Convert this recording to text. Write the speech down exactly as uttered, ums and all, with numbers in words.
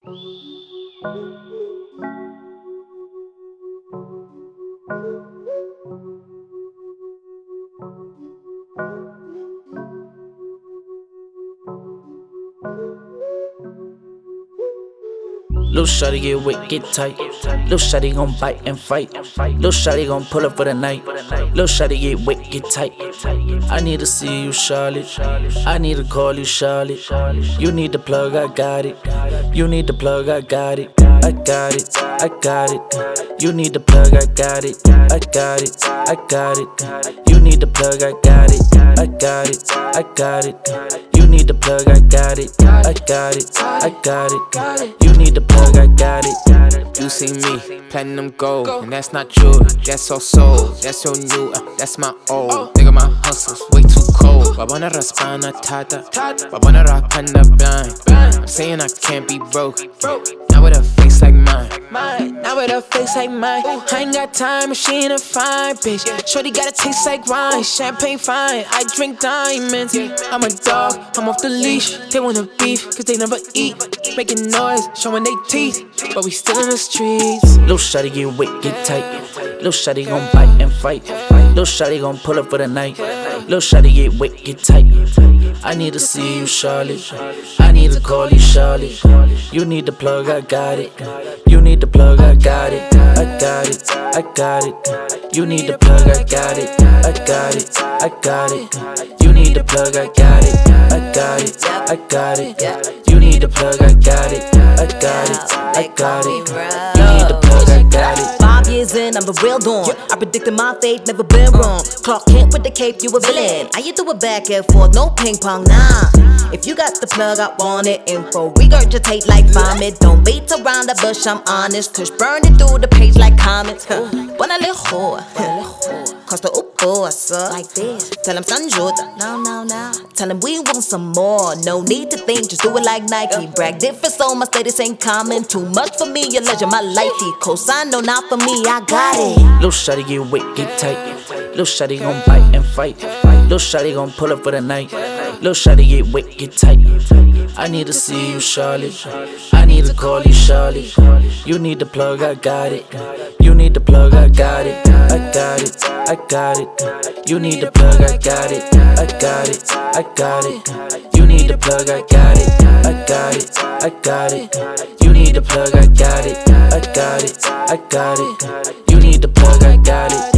Lil' shawty get wet, get tight. Lil' shawty gon' bite and fight. Lil' shawty gon' pull up for the night. Lil' shawty get wet, get tight. I need to see you, Charlotte. I need to call you, Charlotte. You need the plug, I got it. You need the plug, I got it. I got it, I got it. You need the plug, I got it. I got it, I got it. You need the plug, I got it. I got it, I got it. You need the plug, I got it. I got it, I got it. You need the plug, I got it. You see me, platinum gold, and that's not you, that's all soul, that's your new, uh, that's my old. Nigga, my hustle's way too cold. Wabona raspana tata, wabona rapana blind. I'm saying I can't be broke, not with a face like mine. Not with a face like mine. I ain't got time, but she ain't a fine bitch. Shorty gotta taste like wine, champagne fine. I drink diamonds. I'm a dog, I'm off the leash. They wanna beef, cause they never eat. Making noise, showing they teeth, but we still in the streets. Lil' shawty get wet, get tight. Lil' shawty gon' bite and fight. Lil' shawty gon' pull up for the night. Lil' shawty get wet, get tight. I need to see you, Charlotte. I need to call you, Charlotte. You need the plug, I got it. You need the plug, I got it. I got it, I got it. You need the plug, I got it. I got it, I got it. You need the plug, I got it. I got it, I got it. You need the plug, I got it. I got it, I got it. You need the plug, I got it. Five years in, I'm the real dawn. I predicted my fate, never been wrong. Clark Kent with the cape, you a villain. How you do it back and forth, no ping pong, nah. If you got the plug, I want it. Info regurgitate like vomit. Don't beat around the bush, I'm honest. Push burn it through the page like comments. Wanna live whore. Costa upo, sir. Like this. Tell him Sanjota. No, no, no. Tell him we want some more. No need to think, just do it like Nike. Brag different, so my status ain't common. Too much for me, your legend, my lifey. Cosign, no, not for me, I got it. Lil' shawty get wet, get tight. Lil' shawty gon' bite and fight. Lil' shawty gon' pull up for the night. Lil' shawty get wet, get tight. I need to see you, Charlotte. I need to call you, Charlotte. You need the plug, I got it. You need the plug, I got it. I got it, I got it. You need the plug, I got it. I got it, I got it. You need the plug, I got it. I got it, I got it. You need the plug, I got it. I got it, I got it. You need the plug, I got it.